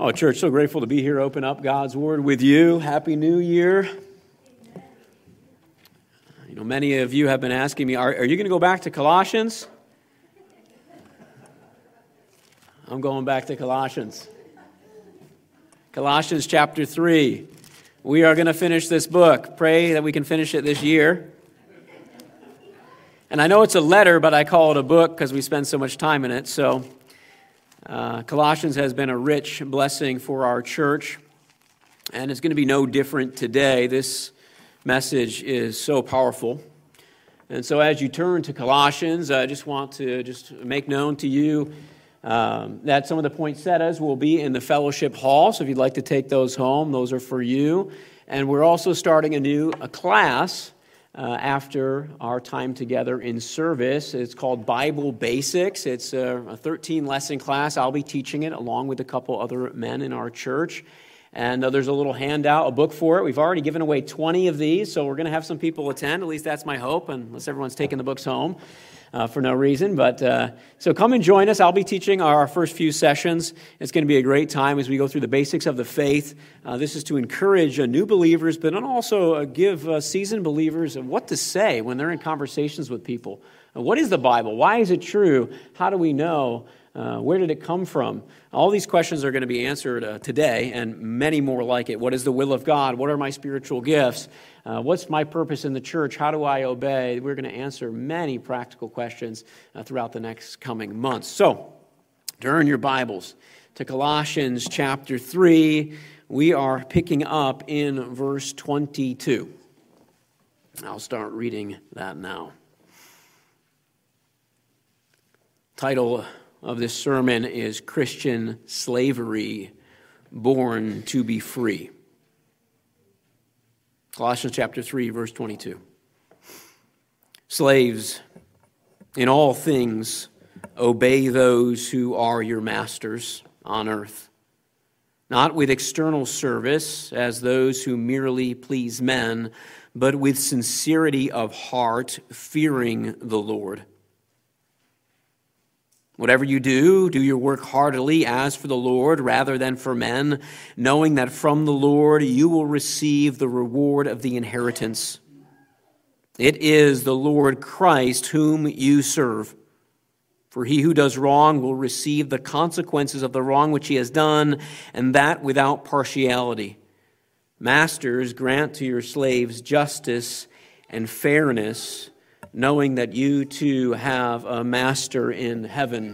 Oh, church, so grateful to be here, open up God's Word with you. Happy New Year. You know, many of you have been asking me, are you going to go back to Colossians? I'm going back to Colossians. Colossians chapter 3. We are going to finish this book. Pray that we can finish it this year. And I know it's a letter, but I call it a book because we spend so much time in it. So Colossians has been a rich blessing for our church, and it's going to be no different today. This message is so powerful. And so as you turn to Colossians, I just want to make known to you that some of the poinsettias will be in the fellowship hall. So if you'd like to take those home, those are for you. And we're also starting a class after our time together in service. It's called Bible Basics. It's a 13-lesson class. I'll be teaching it along with a couple other men in our church. And there's a little handout, a book for it. We've already given away 20 of these, so we're going to have some people attend. At least that's my hope, unless everyone's taking the books home for no reason. But so come and join us. I'll be teaching our first few sessions. It's going to be a great time as we go through the basics of the faith. This is to encourage new believers, but also give seasoned believers what to say when they're in conversations with people. What is the Bible? Why is it true? How do we know? Where did it come from? All these questions are going to be answered today, and many more like it. What is the will of God? What are my spiritual gifts? What's my purpose in the church? How do I obey? We're going to answer many practical questions throughout the next coming months. So, turn your Bibles to Colossians chapter 3. We are picking up in verse 22. I'll start reading that now. Title of this sermon is Christian Slavery, Born to be Free. Colossians chapter 3, verse 22. Slaves, in all things, obey those who are your masters on earth, not with external service as those who merely please men, but with sincerity of heart, fearing the Lord. Whatever you do, do your work heartily as for the Lord rather than for men, knowing that from the Lord you will receive the reward of the inheritance. It is the Lord Christ whom you serve. For he who does wrong will receive the consequences of the wrong which he has done, and that without partiality. Masters, grant to your slaves justice and fairness, knowing that you too have a master in heaven.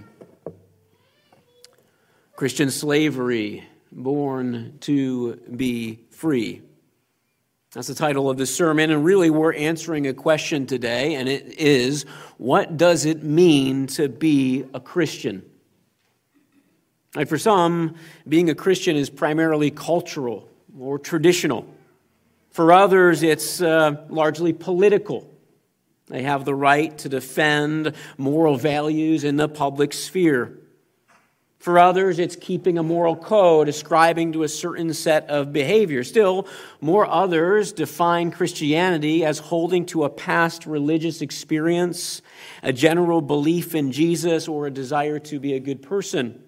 Christian slavery, born to be free. That's the title of this sermon, and really we're answering a question today, and it is, what does it mean to be a Christian? Like for some, being a Christian is primarily cultural or traditional. For others, it's largely political. They have the right to defend moral values in the public sphere. For others, it's keeping a moral code, ascribing to a certain set of behavior. Still, more others define Christianity as holding to a past religious experience, a general belief in Jesus, or a desire to be a good person.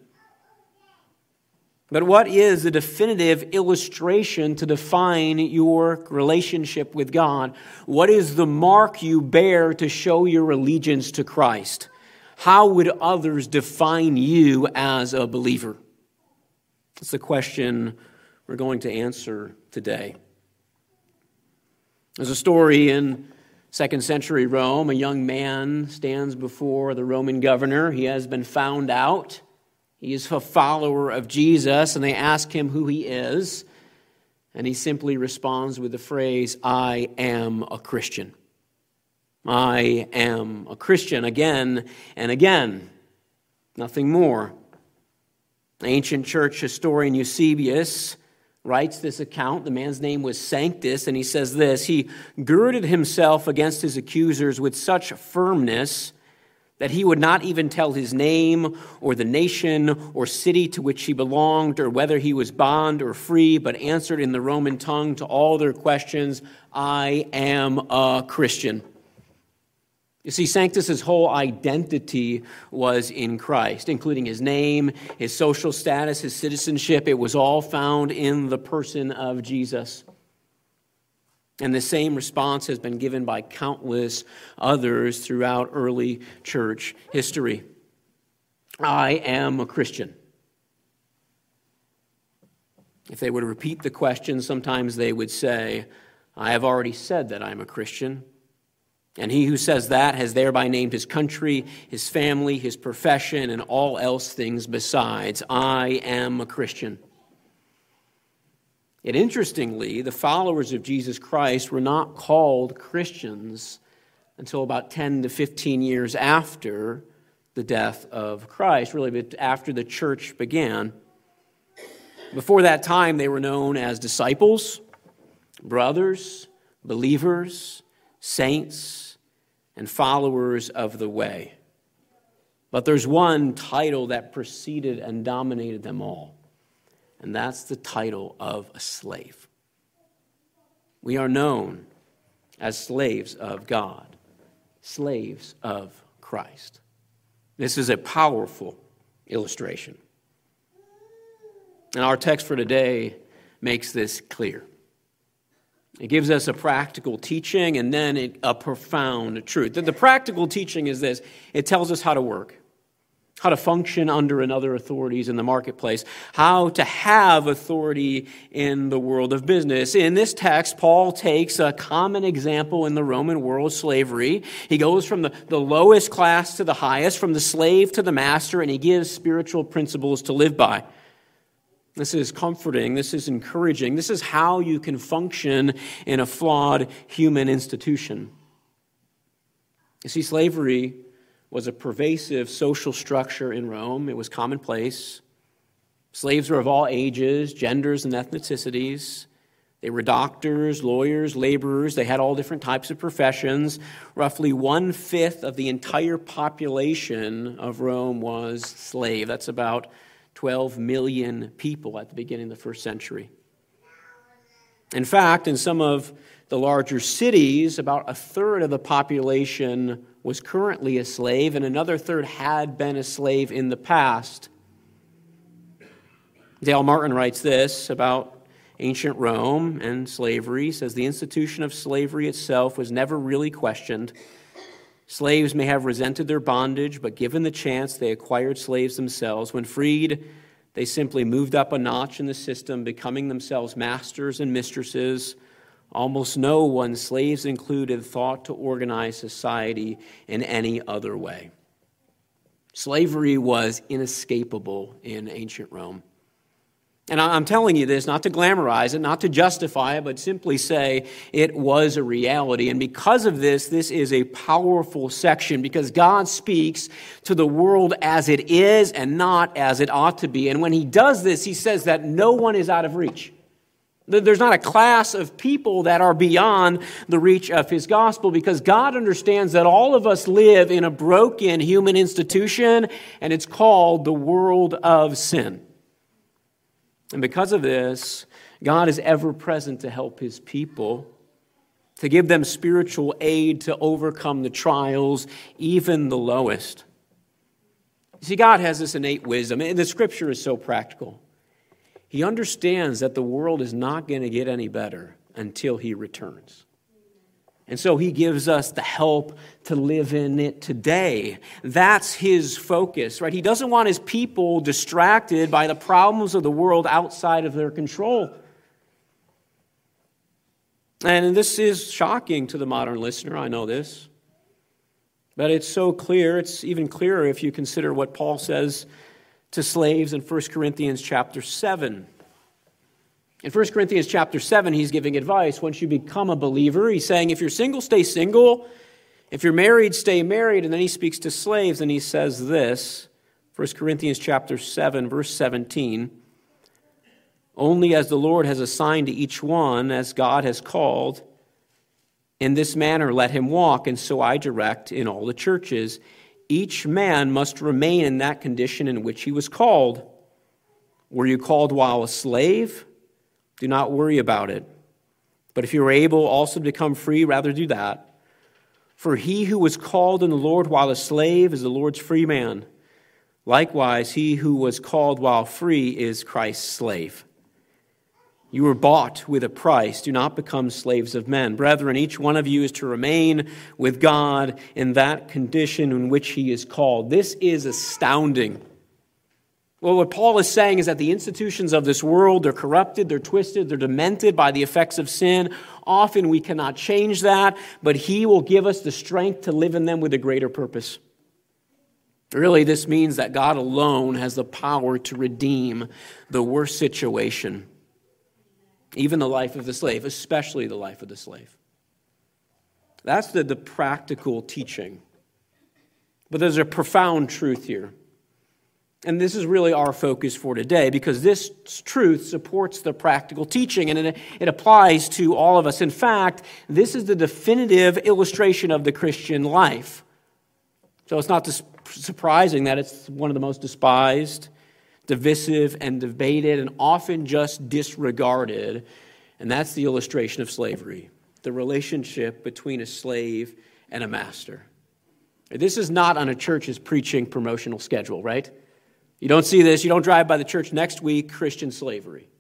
But what is the definitive illustration to define your relationship with God? What is the mark you bear to show your allegiance to Christ? How would others define you as a believer? That's the question we're going to answer today. There's a story in 2nd century Rome. A young man stands before the Roman governor. He has been found out. He is a follower of Jesus, and they ask him who he is, and he simply responds with the phrase, "I am a Christian." I am a Christian, again and again. Nothing more. Ancient church historian Eusebius writes this account. The man's name was Sanctus, and he says this: he girded himself against his accusers with such firmness that he would not even tell his name or the nation or city to which he belonged or whether he was bond or free, but answered in the Roman tongue to all their questions, "I am a Christian." You see, Sanctus's whole identity was in Christ, including his name, his social status, his citizenship. It was all found in the person of Jesus. And the same response has been given by countless others throughout early church history. I am a Christian. If they were to repeat the question, sometimes they would say, I have already said that I'm a Christian. And he who says that has thereby named his country, his family, his profession, and all else things besides. I am a Christian. Yet interestingly, the followers of Jesus Christ were not called Christians until about 10 to 15 years after the death of Christ, really after the church began. Before that time, they were known as disciples, brothers, believers, saints, and followers of the way. But there's one title that preceded and dominated them all, and that's the title of a slave. We are known as slaves of God, slaves of Christ. This is a powerful illustration. And our text for today makes this clear. It gives us a practical teaching and then a profound truth. The practical teaching is this. It tells us how to work, how to function under another authorities in the marketplace, how to have authority in the world of business. In this text, Paul takes a common example in the Roman world, slavery. He goes from the lowest class to the highest, from the slave to the master, and he gives spiritual principles to live by. This is comforting. This is encouraging. This is how you can function in a flawed human institution. You see, slavery was a pervasive social structure in Rome. It was commonplace. Slaves were of all ages, genders, and ethnicities. They were doctors, lawyers, laborers. They had all different types of professions. Roughly 1/5 of the entire population of Rome was slave. That's about 12 million people at the beginning of the first century. In fact, in some of the larger cities, about 1/3 of the population was currently a slave, and another third had been a slave in the past. Dale Martin writes this about ancient Rome and slavery. He says, the institution of slavery itself was never really questioned. Slaves may have resented their bondage, but given the chance, they acquired slaves themselves. When freed, they simply moved up a notch in the system, becoming themselves masters and mistresses. Almost no one, slaves included, thought to organize society in any other way. Slavery was inescapable in ancient Rome. And I'm telling you this not to glamorize it, not to justify it, but simply say it was a reality. And because of this, this is a powerful section because God speaks to the world as it is and not as it ought to be. And when he does this, he says that no one is out of reach. There's not a class of people that are beyond the reach of his gospel because God understands that all of us live in a broken human institution, and it's called the world of sin. And because of this, God is ever present to help his people, to give them spiritual aid to overcome the trials, even the lowest. You see, God has this innate wisdom, and the scripture is so practical. He understands that the world is not going to get any better until he returns. And so he gives us the help to live in it today. That's his focus, right? He doesn't want his people distracted by the problems of the world outside of their control. And this is shocking to the modern listener, I know this. But it's so clear, it's even clearer if you consider what Paul says to slaves in 1 Corinthians chapter 7. In 1 Corinthians chapter 7, he's giving advice. Once you become a believer, he's saying, if you're single, stay single. If you're married, stay married. And then he speaks to slaves, and he says this, 1 Corinthians chapter 7, verse 17, only as the Lord has assigned to each one, as God has called, in this manner let him walk, and so I direct in all the churches. Each man must remain in that condition in which he was called. Were you called while a slave? Do not worry about it. But if you are able also to become free, rather do that. For he who was called in the Lord while a slave is the Lord's free man. Likewise, he who was called while free is Christ's slave. You were bought with a price. Do not become slaves of men. Brethren, each one of you is to remain with God in that condition in which he is called. This is astounding. Well, what Paul is saying is that the institutions of this world, they're corrupted, they're twisted, they're demented by the effects of sin. Often we cannot change that, but he will give us the strength to live in them with a greater purpose. Really, this means that God alone has the power to redeem the worst situation, even the life of the slave, especially the life of the slave. That's the practical teaching. But there's a profound truth here. And this is really our focus for today, because this truth supports the practical teaching, and it applies to all of us. In fact, this is the definitive illustration of the Christian life. So it's not surprising that it's one of the most despised, divisive, and debated, and often just disregarded. And that's the illustration of slavery, the relationship between a slave and a master. This is not on a church's preaching promotional schedule, right? You don't see this. You don't drive by the church next week, Christian slavery.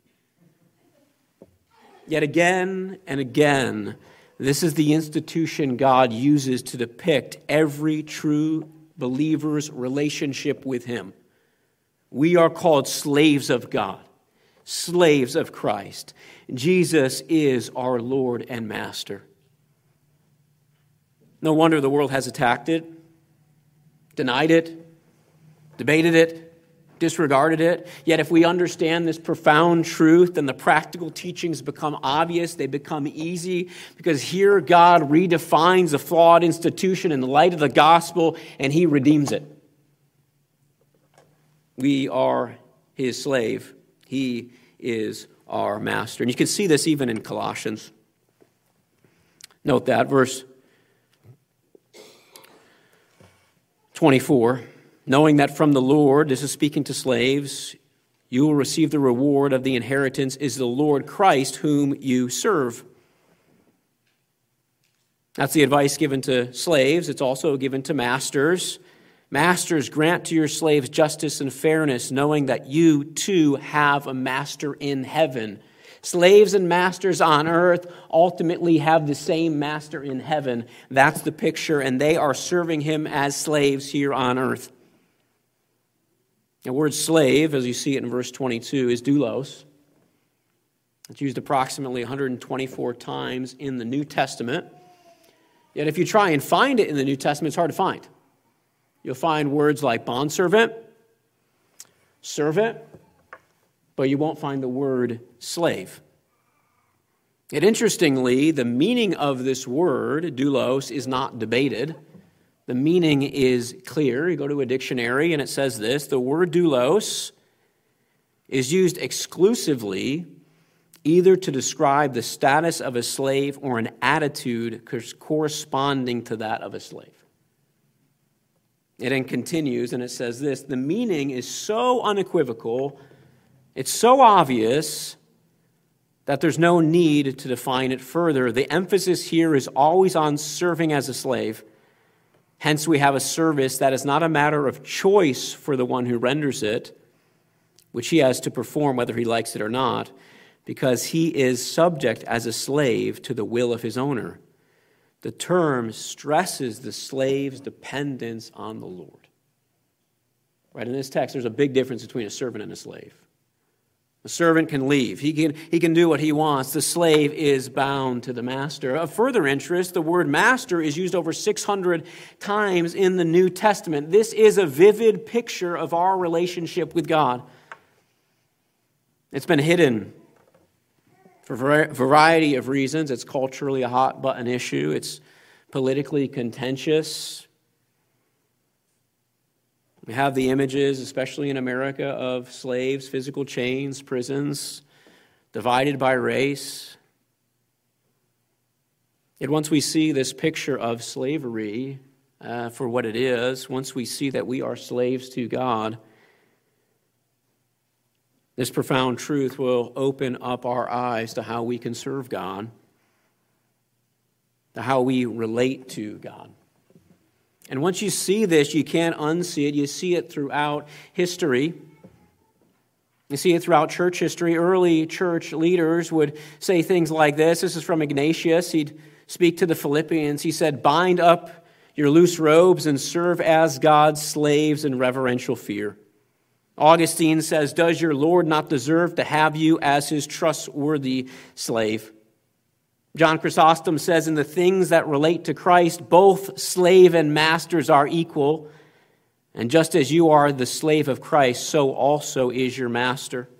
Yet again and again, this is the institution God uses to depict every true believer's relationship with him. We are called slaves of God, slaves of Christ. Jesus is our Lord and Master. No wonder the world has attacked it, denied it, debated it, disregarded it. Yet if we understand this profound truth, then the practical teachings become obvious. They become easy, because here God redefines a flawed institution in the light of the gospel, and he redeems it. We are his slave. He is our master. And you can see this even in Colossians. Note that, verse 24. Knowing that from the Lord, this is speaking to slaves, you will receive the reward of the inheritance is the Lord Christ whom you serve. That's the advice given to slaves. It's also given to masters. Masters, grant to your slaves justice and fairness, knowing that you too have a master in heaven. Slaves and masters on earth ultimately have the same master in heaven. That's the picture, and they are serving him as slaves here on earth. The word slave, as you see it in verse 22, is doulos. It's used approximately 124 times in the New Testament. Yet if you try and find it in the New Testament, it's hard to find. You'll find words like bondservant, servant, but you won't find the word slave. Yet interestingly, the meaning of this word, doulos, is not debated. The meaning is clear. You go to a dictionary and it says this: the word doulos is used exclusively either to describe the status of a slave or an attitude corresponding to that of a slave. It then continues and it says this: the meaning is so unequivocal, it's so obvious that there's no need to define it further. The emphasis here is always on serving as a slave. Hence, we have a service that is not a matter of choice for the one who renders it, which he has to perform whether he likes it or not, because he is subject as a slave to the will of his owner. The term stresses the slave's dependence on the Lord. Right, in this text, there's a big difference between a servant and a slave. A servant can leave. He can do what he wants. The slave is bound to the master. Of further interest, the word master is used over 600 times in the New Testament. This is a vivid picture of our relationship with God. It's been hidden for a variety of reasons. It's culturally a hot-button issue. It's politically contentious. We have the images, especially in America, of slaves, physical chains, prisons, divided by race. Yet once we see this picture of slavery for what it is, once we see that we are slaves to God, this profound truth will open up our eyes to how we can serve God. to how we relate to God. And once you see this, you can't unsee it. You see it throughout history. You see it throughout church history. Early church leaders would say things like this. This is from Ignatius. He'd speak to the Philippians. He said, "Bind up your loose robes and serve as God's slaves in reverential fear." Augustine says, "Does your Lord not deserve to have you as his trustworthy slave?" John Chrysostom says, "In the things that relate to Christ, both slave and masters are equal. And just as you are the slave of Christ, so also is your master."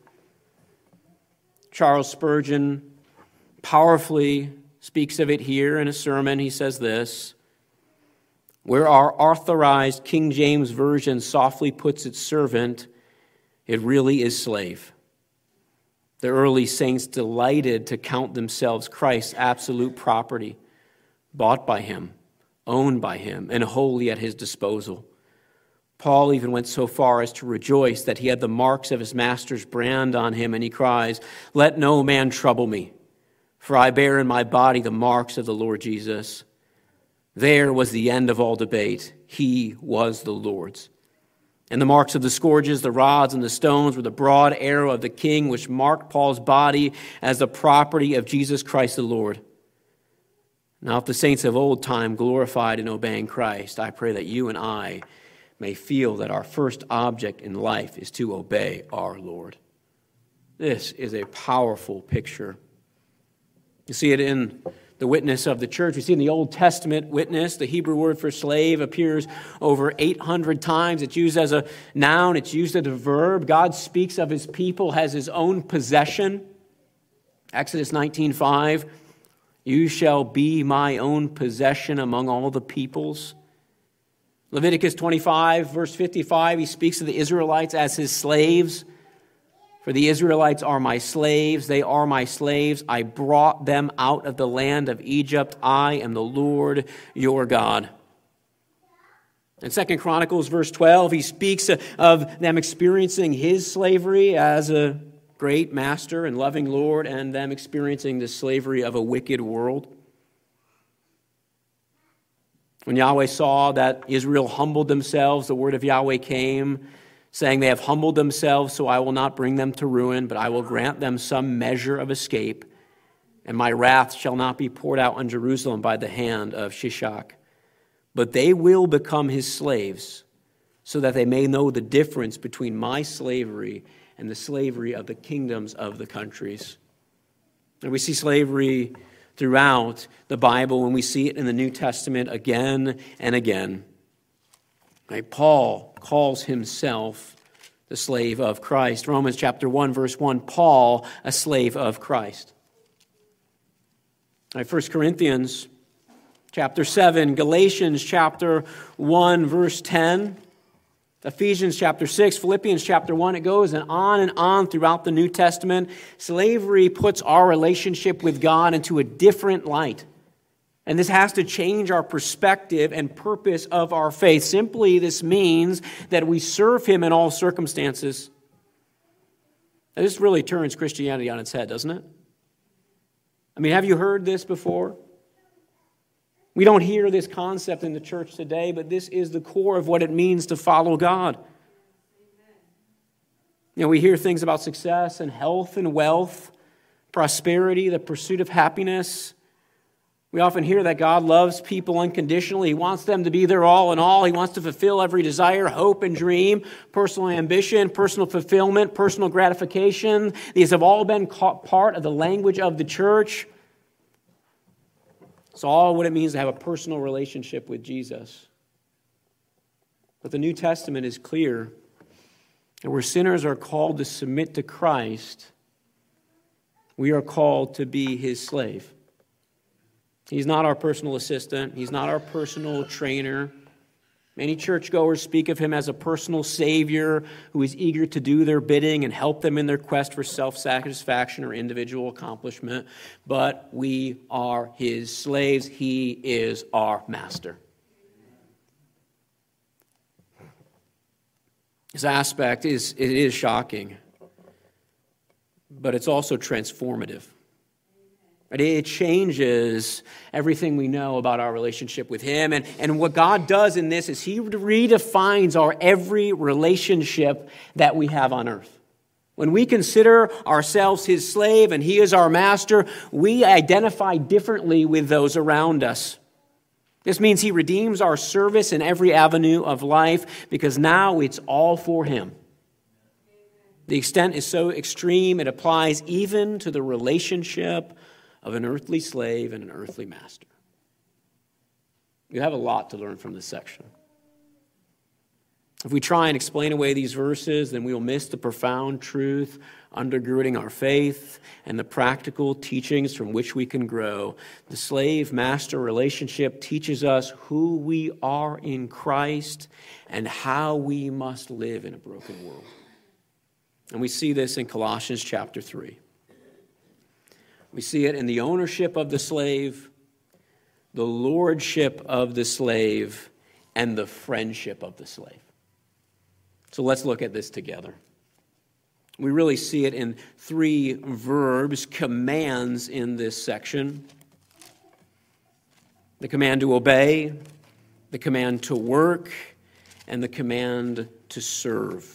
Charles Spurgeon powerfully speaks of it here in a sermon. He says this, "Where our authorized King James Version softly puts its servant, it really is slave." The early saints delighted to count themselves Christ's absolute property, bought by him, owned by him, and wholly at his disposal. Paul even went so far as to rejoice that he had the marks of his master's brand on him, and he cries, "Let no man trouble me, for I bear in my body the marks of the Lord Jesus." There was the end of all debate. He was the Lord's. And the marks of the scourges, the rods, and the stones were the broad arrow of the king, which marked Paul's body as the property of Jesus Christ the Lord. Now, if the saints of old time glorified in obeying Christ, I pray that you and I may feel that our first object in life is to obey our Lord. This is a powerful picture. You see it in the witness of the church. We see in the Old Testament witness, the Hebrew word for slave appears over 800 times. It's used as a noun. It's used as a verb. God speaks of his people as his own possession. Exodus 19:5, "You shall be my own possession among all the peoples." Leviticus 25, verse 55, he speaks of the Israelites as his slaves. "For the Israelites are my slaves, they are my slaves. I brought them out of the land of Egypt. I am the Lord your God." In 2 Chronicles, verse 12, he speaks of them experiencing his slavery as a great master and loving Lord, and them experiencing the slavery of a wicked world. When Yahweh saw that Israel humbled themselves, the word of Yahweh came, saying, "They have humbled themselves, so I will not bring them to ruin, but I will grant them some measure of escape, and my wrath shall not be poured out on Jerusalem by the hand of Shishak. But they will become his slaves, so that they may know the difference between my slavery and the slavery of the kingdoms of the countries." And we see slavery throughout the Bible, and we see it in the New Testament again and again. Right? Paul calls himself the slave of Christ. Romans chapter 1, verse 1, Paul, a slave of Christ. Right, 1 Corinthians chapter 7, Galatians chapter 1, verse 10, Ephesians chapter 6, Philippians chapter 1, it goes and on throughout the New Testament. Slavery puts our relationship with God into a different light. And this has to change our perspective and purpose of our faith. Simply, this means that we serve him in all circumstances. Now, this really turns Christianity on its head, doesn't it? I mean, have you heard this before? We don't hear this concept in the church today, but this is the core of what it means to follow God. You know, we hear things about success and health and wealth, prosperity, the pursuit of happiness. We often hear that God loves people unconditionally. He wants them to be their all in all. He wants to fulfill every desire, hope, and dream, personal ambition, personal fulfillment, personal gratification. These have all been part of the language of the church. It's all what it means to have a personal relationship with Jesus. But the New Testament is clear that where sinners are called to submit to Christ, we are called to be his slave. He's not our personal assistant. He's not our personal trainer. Many churchgoers speak of him as a personal savior who is eager to do their bidding and help them in their quest for self-satisfaction or individual accomplishment. But we are his slaves. He is our master. This aspect is shocking, but it's also transformative. Right? It changes everything we know about our relationship with Him. And what God does in this is He redefines our every relationship that we have on earth. When we consider ourselves His slave and He is our master, we identify differently with those around us. This means He redeems our service in every avenue of life because now it's all for Him. The extent is so extreme, it applies even to the relationship of an earthly slave and an earthly master. You have a lot to learn from this section. If we try and explain away these verses, then we will miss the profound truth undergirding our faith and the practical teachings from which we can grow. The slave-master relationship teaches us who we are in Christ and how we must live in a broken world. And we see this in Colossians chapter 3. We see it in the ownership of the slave, the lordship of the slave, and the friendship of the slave. So let's look at this together. We really see it in three verbs, commands in this section. The command to obey, the command to work, and the command to serve.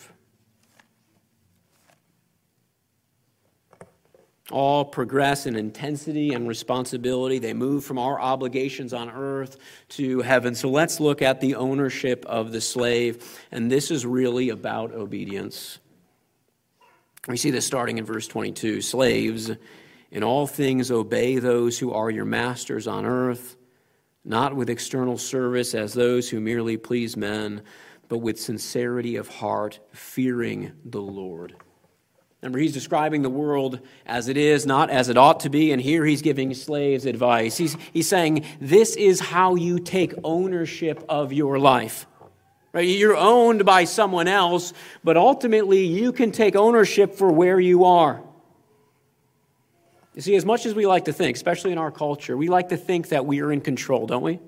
All progress in intensity and responsibility. They move from our obligations on earth to heaven. So let's look at the ownership of the slave. And this is really about obedience. We see this starting in verse 22. Slaves, in all things obey those who are your masters on earth, not with external service as those who merely please men, but with sincerity of heart, fearing the Lord. Remember, he's describing the world as it is, not as it ought to be, and here he's giving slaves advice. He's saying, this is how you take ownership of your life. Right? You're owned by someone else, but ultimately you can take ownership for where you are. You see, as much as we like to think, especially in our culture, we like to think that we are in control, don't we?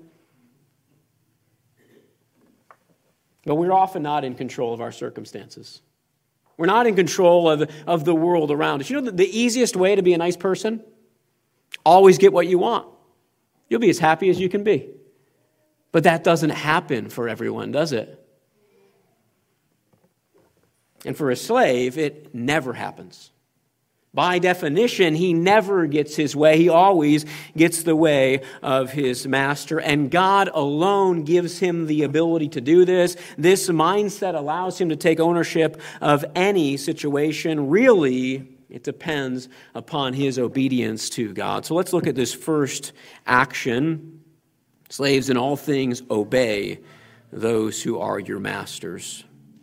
But we're often not in control of our circumstances. We're not in control of the world around us. You know the easiest way to be a nice person? Always get what you want. You'll be as happy as you can be. But that doesn't happen for everyone, does it? And for a slave, it never happens. By definition, he never gets his way. He always gets the way of his master. And God alone gives him the ability to do this. This mindset allows him to take ownership of any situation. Really, it depends upon his obedience to God. So let's look at this first action. Slaves, in all things, obey those who are your masters.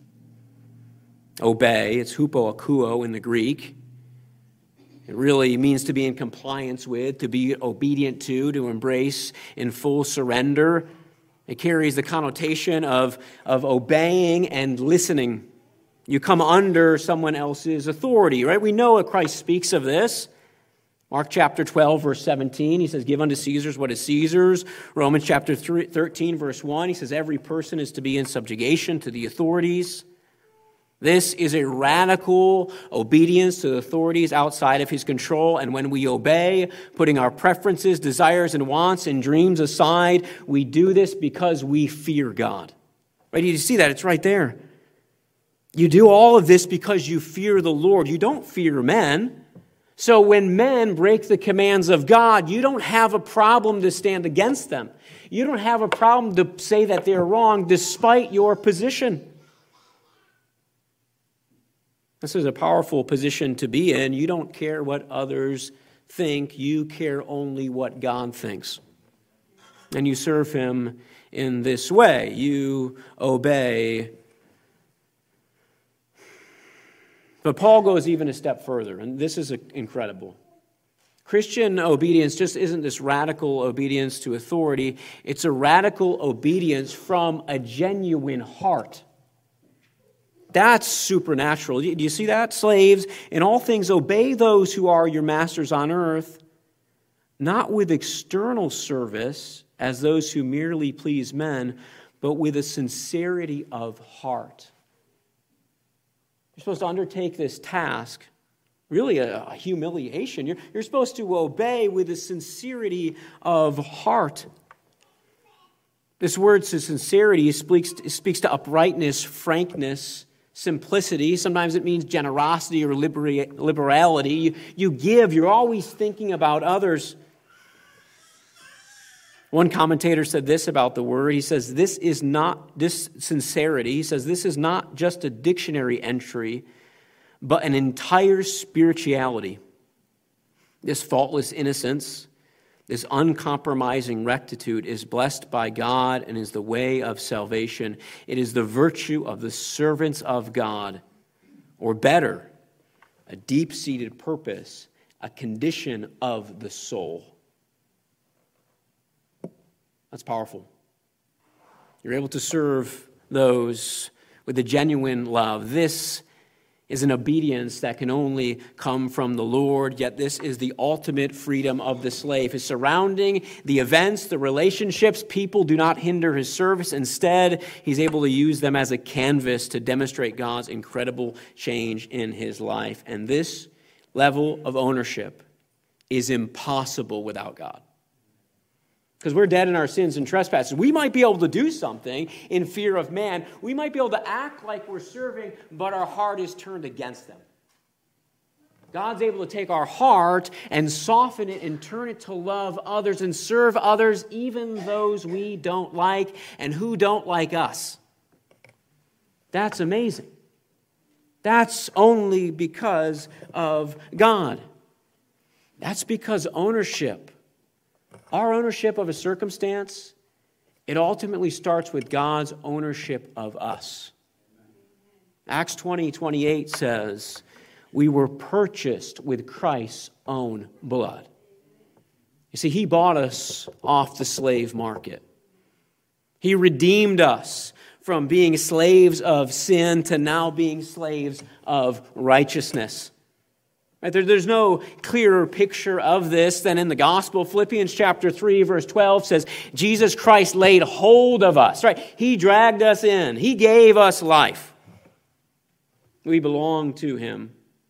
Obey, it's hupoakuo in the Greek. It really means to be in compliance with, to be obedient to embrace in full surrender. It carries the connotation of obeying and listening. You come under someone else's authority, right? We know that Christ speaks of this. Mark chapter 12, verse 17, he says, give unto Caesar's what is Caesar's. Romans chapter 13, verse 1, he says, every person is to be in subjugation to the authorities. This is a radical obedience to the authorities outside of his control. And when we obey, putting our preferences, desires, and wants and dreams aside, we do this because we fear God. Right? You see that? It's right there. You do all of this because you fear the Lord. You don't fear men. So when men break the commands of God, you don't have a problem to stand against them. You don't have a problem to say that they're wrong despite your position. This is a powerful position to be in. You don't care what others think. You care only what God thinks. And you serve him in this way. You obey. But Paul goes even a step further, and this is incredible. Christian obedience just isn't this radical obedience to authority. It's a radical obedience from a genuine heart. That's supernatural. Do you see that? Slaves, in all things obey those who are your masters on earth, not with external service as those who merely please men, but with a sincerity of heart. You're supposed to undertake this task really a humiliation. You're supposed to obey with a sincerity of heart. This word to sincerity speaks to uprightness, frankness, simplicity. Sometimes it means generosity or liberality. You give. You're always thinking about others. One commentator said this about the word. He says, this sincerity, he says, this is not just a dictionary entry, but an entire spirituality. This faultless innocence, this uncompromising rectitude is blessed by God and is the way of salvation. It is the virtue of the servants of God, or better, a deep-seated purpose, a condition of the soul. That's powerful. You're able to serve those with a genuine love. This is an obedience that can only come from the Lord, yet this is the ultimate freedom of the slave. His surrounding, the events, the relationships, people do not hinder his service. Instead, he's able to use them as a canvas to demonstrate God's incredible change in his life. And this level of ownership is impossible without God. Because we're dead in our sins and trespasses. We might be able to do something in fear of man. We might be able to act like we're serving, but our heart is turned against them. God's able to take our heart and soften it and turn it to love others and serve others, even those we don't like and who don't like us. That's amazing. That's only because of God. That's because our ownership of a circumstance, it ultimately starts with God's ownership of us. Acts 20:28 says, we were purchased with Christ's own blood. You see, he bought us off the slave market. He redeemed us from being slaves of sin to now being slaves of righteousness. Right? There's no clearer picture of this than in the gospel. Philippians chapter 3, verse 12 says, Jesus Christ laid hold of us. Right? He dragged us in. He gave us life. We belong to him.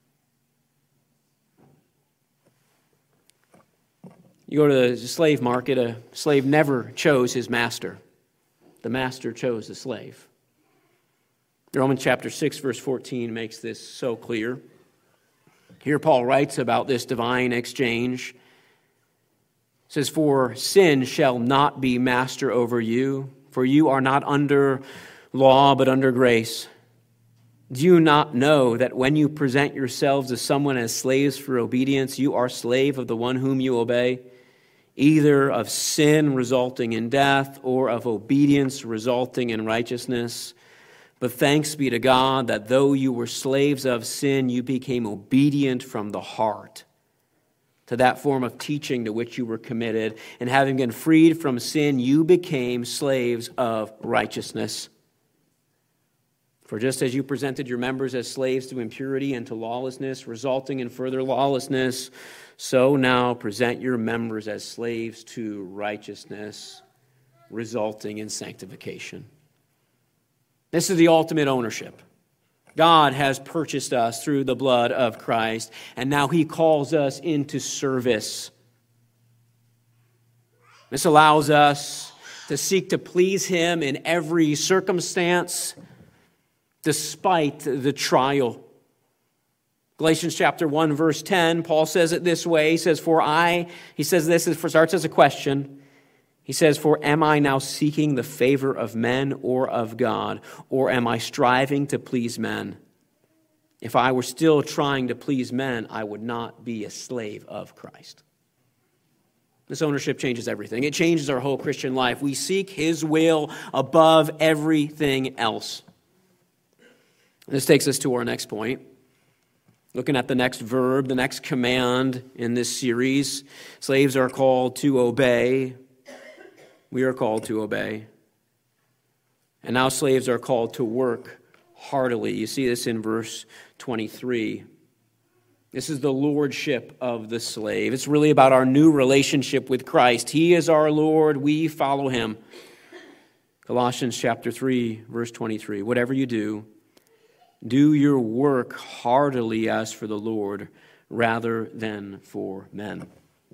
You go to the slave market, a slave never chose his master. The master chose the slave. Romans chapter 6, verse 14 makes this so clear. Here Paul writes about this divine exchange. It says, for sin shall not be master over you, for you are not under law, but under grace. Do you not know that when you present yourselves to someone as slaves for obedience, you are slave of the one whom you obey, either of sin resulting in death or of obedience resulting in righteousness? But thanks be to God that though you were slaves of sin, you became obedient from the heart to that form of teaching to which you were committed. And having been freed from sin, you became slaves of righteousness. For just as you presented your members as slaves to impurity and to lawlessness, resulting in further lawlessness, so now present your members as slaves to righteousness, resulting in sanctification. This is the ultimate ownership. God has purchased us through the blood of Christ, and now he calls us into service. This allows us to seek to please him in every circumstance, despite the trial. Galatians chapter 1, verse 10, Paul says it this way. He says, starts as a question. He says, for am I now seeking the favor of men or of God? Or am I striving to please men? If I were still trying to please men, I would not be a slave of Christ. This ownership changes everything. It changes our whole Christian life. We seek his will above everything else. This takes us to our next point. Looking at the next verb, the next command in this series. Slaves are called to obey. We are called to obey. And now slaves are called to work heartily. You see this in verse 23. This is the lordship of the slave. It's really about our new relationship with Christ. He is our Lord. We follow him. Colossians chapter 3, verse 23. Whatever you do, do your work heartily as for the Lord, rather than for men.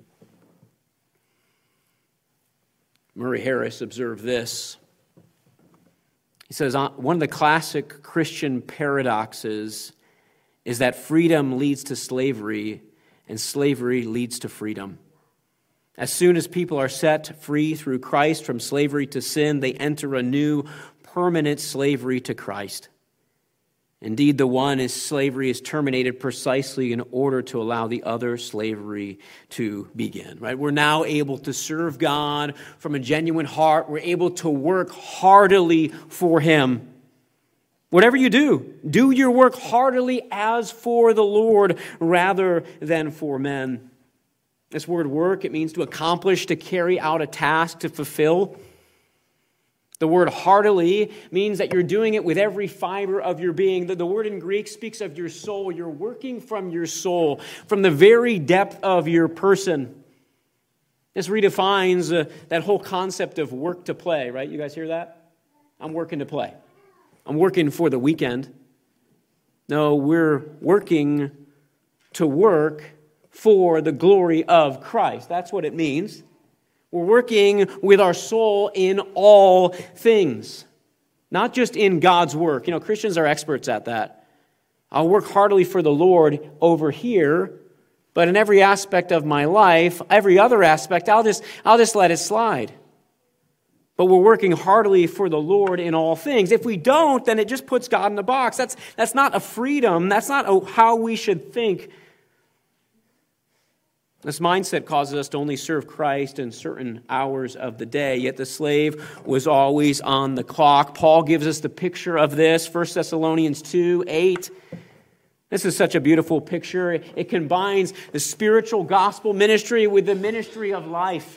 Murray Harris observed this. He says, one of the classic Christian paradoxes is that freedom leads to slavery and slavery leads to freedom. As soon as people are set free through Christ from slavery to sin, they enter a new permanent slavery to Christ. Indeed, the one is slavery is terminated precisely in order to allow the other slavery to begin. Right? We're now able to serve God from a genuine heart. We're able to work heartily for Him. Whatever you do, do your work heartily as for the Lord rather than for men. This word work, it means to accomplish, to carry out a task, to fulfill. The word heartily means that you're doing it with every fiber of your being. The word in Greek speaks of your soul. You're working from your soul, from the very depth of your person. This redefines that whole concept of work to play, right? You guys hear that? I'm working to play. I'm working for the weekend. No, we're working to work for the glory of Christ. That's what it means. We're working with our soul in all things, not just in God's work. You know, Christians are experts at that. I'll work heartily for the Lord over here, but in every aspect of my life, every other aspect, I'll just let it slide. But we're working heartily for the Lord in all things. If we don't, then it just puts God in a box. That's not a freedom. That's not how we should think. This mindset causes us to only serve Christ in certain hours of the day, yet the slave was always on the clock. Paul gives us the picture of this, 1 Thessalonians 2:8. This is such a beautiful picture. It combines the spiritual gospel ministry with the ministry of life.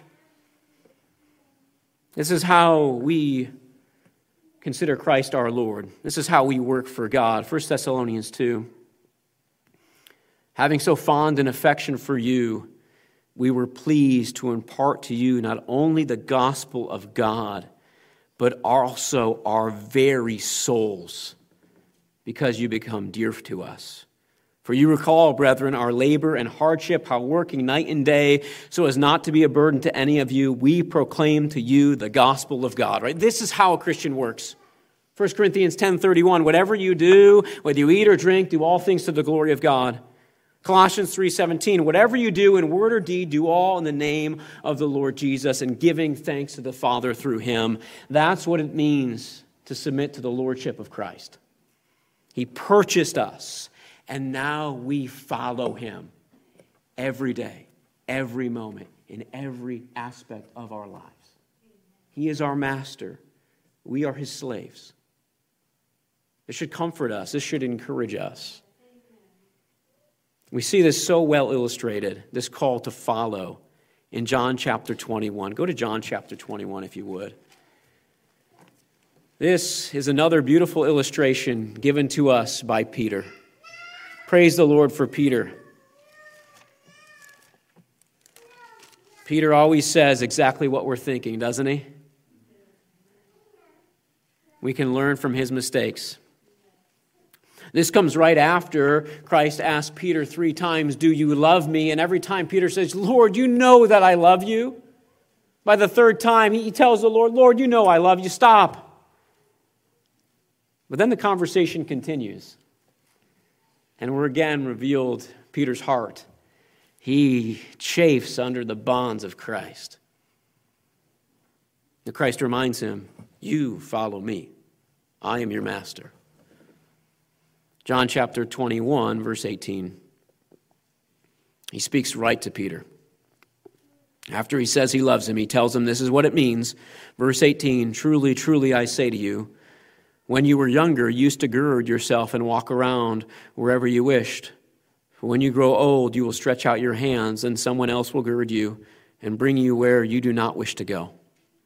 This is how we consider Christ our Lord. This is how we work for God. 1 Thessalonians 2. Having so fond an affection for you, we were pleased to impart to you not only the gospel of God, but also our very souls, because you become dear to us. For you recall, brethren, our labor and hardship, how working night and day, so as not to be a burden to any of you, we proclaim to you the gospel of God. Right? This is how a Christian works. 1 Corinthians 10:31, whatever you do, whether you eat or drink, do all things to the glory of God. Colossians 3:17, whatever you do in word or deed, do all in the name of the Lord Jesus and giving thanks to the Father through Him. That's what it means to submit to the Lordship of Christ. He purchased us, and now we follow Him every day, every moment, in every aspect of our lives. He is our master. We are His slaves. This should comfort us. This should encourage us. We see this so well illustrated, this call to follow, in John chapter 21. Go to John chapter 21 if you would. This is another beautiful illustration given to us by Peter. Praise the Lord for Peter. Peter always says exactly what we're thinking, doesn't he? We can learn from his mistakes. This comes right after Christ asked Peter 3 times, do you love me? And every time Peter says, Lord, you know that I love you. By the third time, he tells the Lord, Lord, you know I love you. Stop. But then the conversation continues. And we're again revealed Peter's heart. He chafes under the bonds of Christ. And Christ reminds him, you follow me. I am your master. John chapter 21, verse 18. He speaks right to Peter. After he says he loves him, he tells him this is what it means. Verse 18, truly, truly, I say to you, when you were younger, you used to gird yourself and walk around wherever you wished. For when you grow old, you will stretch out your hands, and someone else will gird you and bring you where you do not wish to go.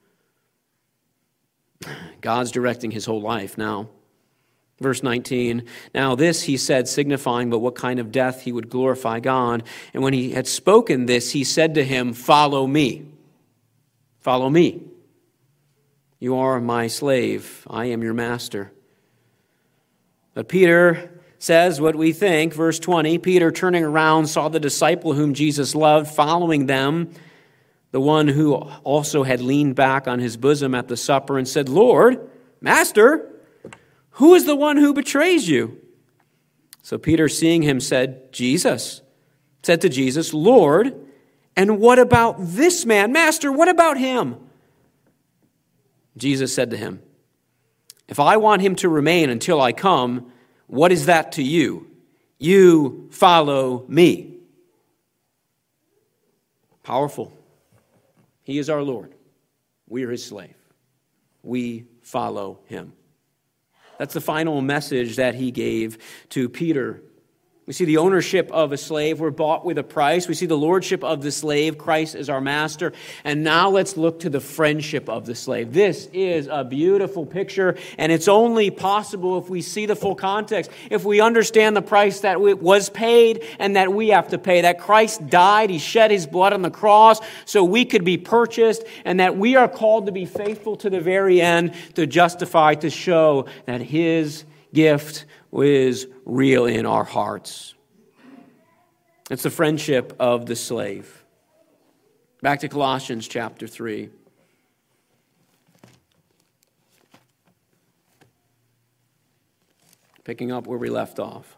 God's directing his whole life now. Verse 19, now this he said, signifying but what kind of death he would glorify God. And when he had spoken this, he said to him, follow me. Follow me. You are my slave. I am your master. But Peter says what we think. Verse 20, Peter, turning around, saw the disciple whom Jesus loved following them, the one who also had leaned back on his bosom at the supper, and said, Lord, Master, who is the one who betrays you? So Peter, seeing him, said to Jesus, Lord, and what about this man? Master, what about him? Jesus said to him, if I want him to remain until I come, what is that to you? You follow me. Powerful. He is our Lord. We are his slave. We follow him. That's the final message that he gave to Peter. We see the ownership of a slave. We're bought with a price. We see the lordship of the slave. Christ is our master. And now let's look to the friendship of the slave. This is a beautiful picture, and it's only possible if we see the full context, if we understand the price that was paid and that we have to pay, that Christ died, he shed his blood on the cross so we could be purchased, and that we are called to be faithful to the very end, to justify, to show that his gift is real in our hearts. It's the friendship of the slave. Back to Colossians chapter 3. Picking up where we left off.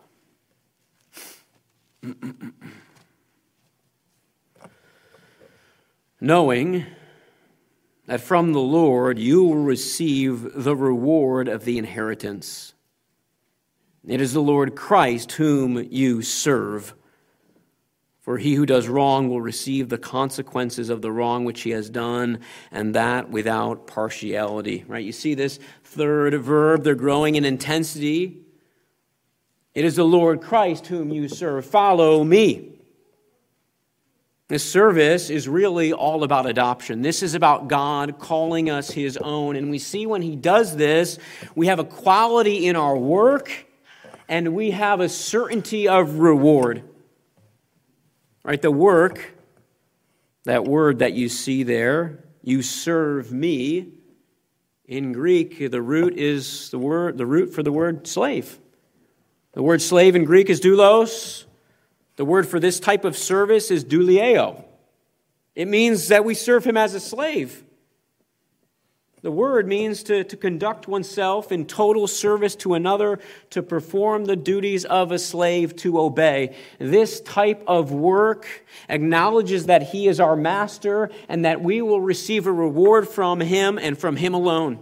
Knowing that from the Lord you will receive the reward of the inheritance. It is the Lord Christ whom you serve. For he who does wrong will receive the consequences of the wrong which he has done, and that without partiality. Right? You see this third verb, they're growing in intensity. It is the Lord Christ whom you serve. Follow me. This service is really all about adoption. This is about God calling us his own. And we see when he does this, we have a quality in our work, and we have a certainty of reward. Right, the work, that word that you see there, you serve me. In Greek, the root for the word slave. The word slave in Greek is doulos. The word for this type of service is doulieo. It means that we serve him as a slave. The word means to conduct oneself in total service to another, to perform the duties of a slave, to obey. This type of work acknowledges that he is our master and that we will receive a reward from him and from him alone.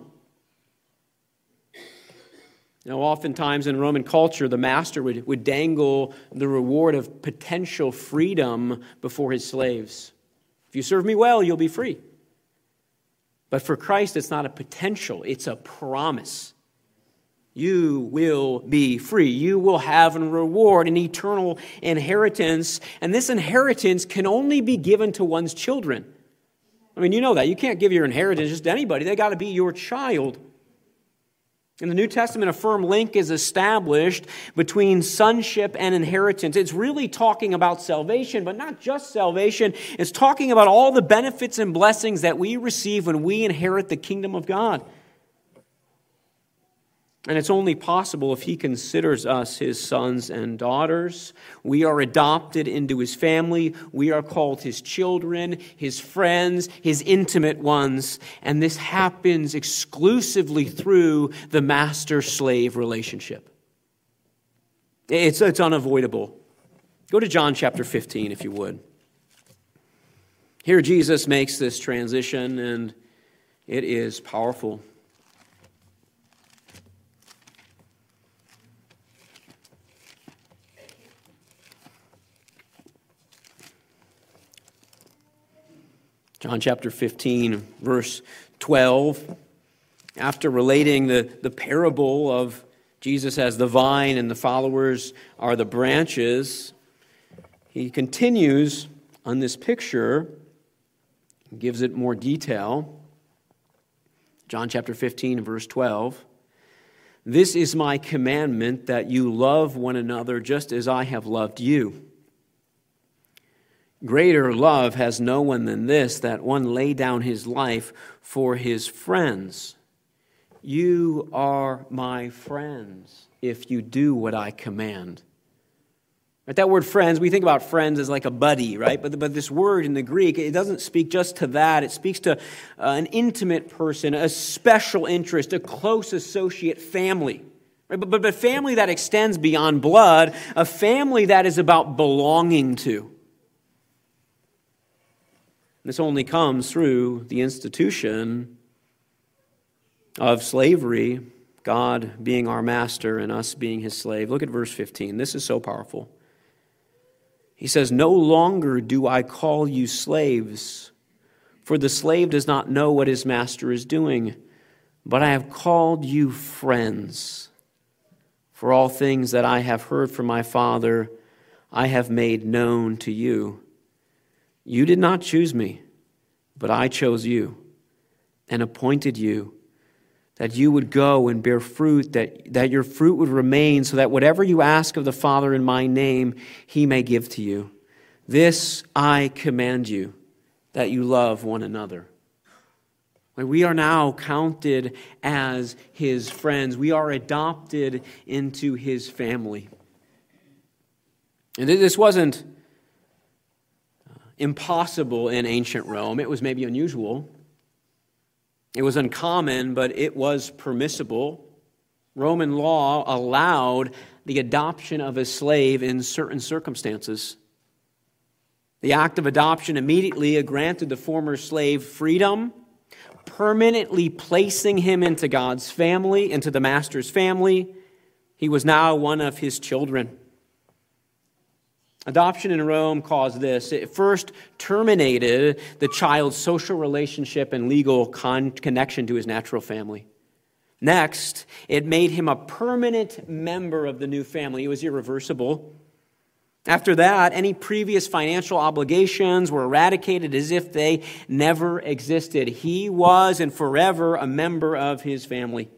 You know, oftentimes in Roman culture, the master would dangle the reward of potential freedom before his slaves. If you serve me well, you'll be free. But for Christ, it's not a potential, it's a promise. You will be free. You will have a reward, an eternal inheritance. And this inheritance can only be given to one's children. I mean, you know that. You can't give your inheritance just to anybody. They got to be your child. In the New Testament, a firm link is established between sonship and inheritance. It's really talking about salvation, but not just salvation. It's talking about all the benefits and blessings that we receive when we inherit the kingdom of God. And it's only possible if he considers us his sons and daughters. We are adopted into his family. We are called his children, his friends, his intimate ones. And this happens exclusively through the master-slave relationship. It's unavoidable. Go to John chapter 15, if you would. Here Jesus makes this transition, and it is powerful. John chapter 15, verse 12, after relating the parable of Jesus as the vine and the followers are the branches, he continues on this picture, gives it more detail. John chapter 15, verse 12, "This is my commandment, that you love one another just as I have loved you. Greater love has no one than this, that one lay down his life for his friends. You are my friends if you do what I command. Right, that word friends, we think about friends as like a buddy, right? But this word in the Greek, it doesn't speak just to that. It speaks to an intimate person, a special interest, a close associate, family. Right? But family that extends beyond blood, a family that is about belonging to. This only comes through the institution of slavery, God being our master and us being his slave. Look at verse 15. This is so powerful. He says, "No longer do I call you slaves, for the slave does not know what his master is doing, but I have called you friends. For all things that I have heard from my Father, I have made known to you. You did not choose me, but I chose you and appointed you, that you would go and bear fruit, that your fruit would remain, so that whatever you ask of the Father in my name, he may give to you. This I command you, that you love one another." We are now counted as his friends. We are adopted into his family. And this wasn't impossible in ancient Rome. It was maybe unusual. It was uncommon, but it was permissible. Roman law allowed the adoption of a slave in certain circumstances. The act of adoption immediately granted the former slave freedom, permanently placing him into God's family, into the master's family. He was now one of his children. Adoption in Rome caused this. It first terminated the child's social relationship and legal connection to his natural family. Next, it made him a permanent member of the new family. It was irreversible. After that, any previous financial obligations were eradicated as if they never existed. He was and forever a member of his family.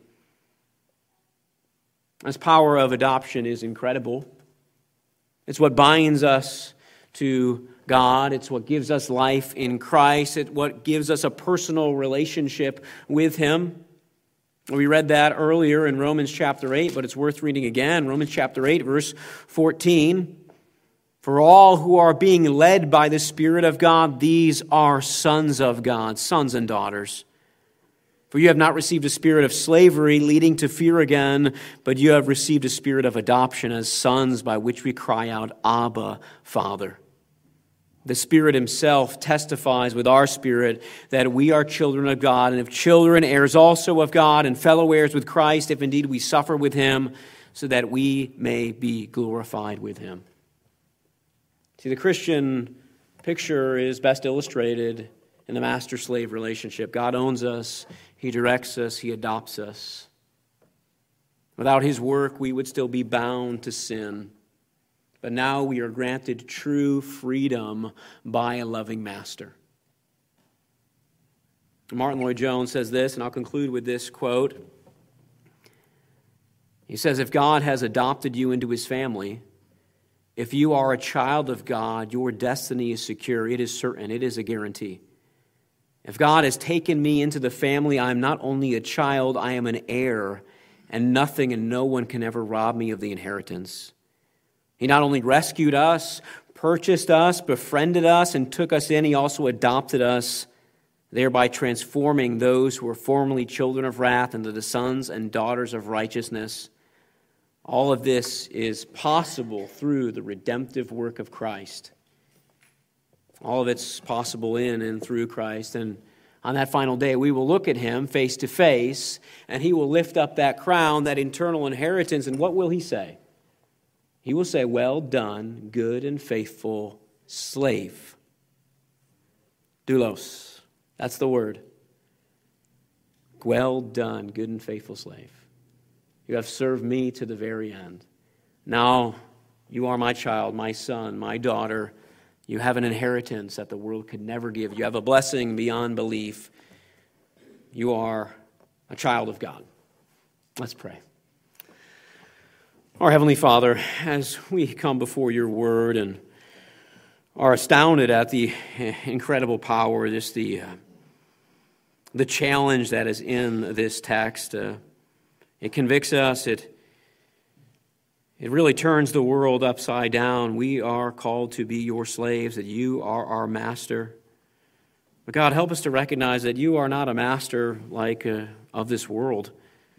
This power of adoption is incredible. It's what binds us to God. It's what gives us life in Christ. It's what gives us a personal relationship with him. We read that earlier in Romans chapter 8, but it's worth reading again. Romans chapter 8, verse 14. "For all who are being led by the Spirit of God, these are sons of God," sons and daughters. "For you have not received a spirit of slavery leading to fear again, but you have received a spirit of adoption as sons, by which we cry out, 'Abba, Father.'" The Spirit himself testifies with our spirit that we are children of God, and if children, heirs also of God, and fellow heirs with Christ, if indeed we suffer with him, so that we may be glorified with him. See, the Christian picture is best illustrated in the master-slave relationship. God owns us, he directs us, he adopts us. Without his work, we would still be bound to sin. But now we are granted true freedom by a loving master. Martin Lloyd-Jones says this, and I'll conclude with this quote. He says, "If God has adopted you into his family, if you are a child of God, your destiny is secure. It is certain. It is a guarantee. If God has taken me into the family, I am not only a child, I am an heir, and nothing and no one can ever rob me of the inheritance. He not only rescued us, purchased us, befriended us, and took us in, he also adopted us, thereby transforming those who were formerly children of wrath into the sons and daughters of righteousness. All of this is possible through the redemptive work of Christ. All of it's possible in and through Christ. And on that final day, we will look at him face to face, and he will lift up that crown, that eternal inheritance. And what will he say? He will say, "Well done, good and faithful slave." Doulos. That's the word. Well done, good and faithful slave. You have served me to the very end. Now you are my child, my son, my daughter. You have an inheritance that the world could never give. You have a blessing beyond belief. You are a child of God. Let's pray. Our Heavenly Father, as we come before your word and are astounded at the incredible power, just the challenge that is in this text, it convicts us, it It really turns the world upside down. We are called to be your slaves, that you are our master. But God, help us to recognize that you are not a master like of this world.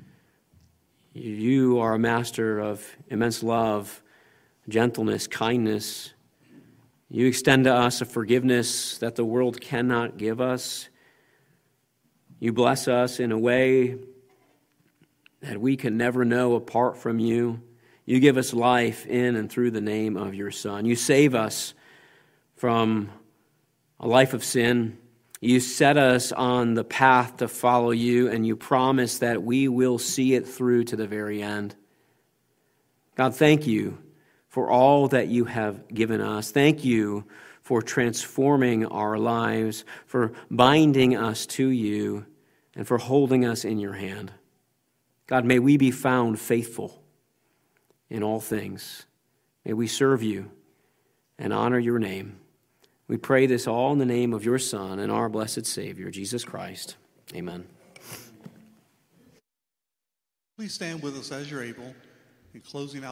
You are a master of immense love, gentleness, kindness. You extend to us a forgiveness that the world cannot give us. You bless us in a way that we can never know apart from you. You give us life in and through the name of your Son. You save us from a life of sin. You set us on the path to follow you, and you promise that we will see it through to the very end. God, thank you for all that you have given us. Thank you for transforming our lives, for binding us to you, and for holding us in your hand. God, may we be found faithful in all things. May we serve you and honor your name. We pray this all in the name of your Son and our blessed Savior, Jesus Christ. Amen. Please stand with us as you're able in closing out.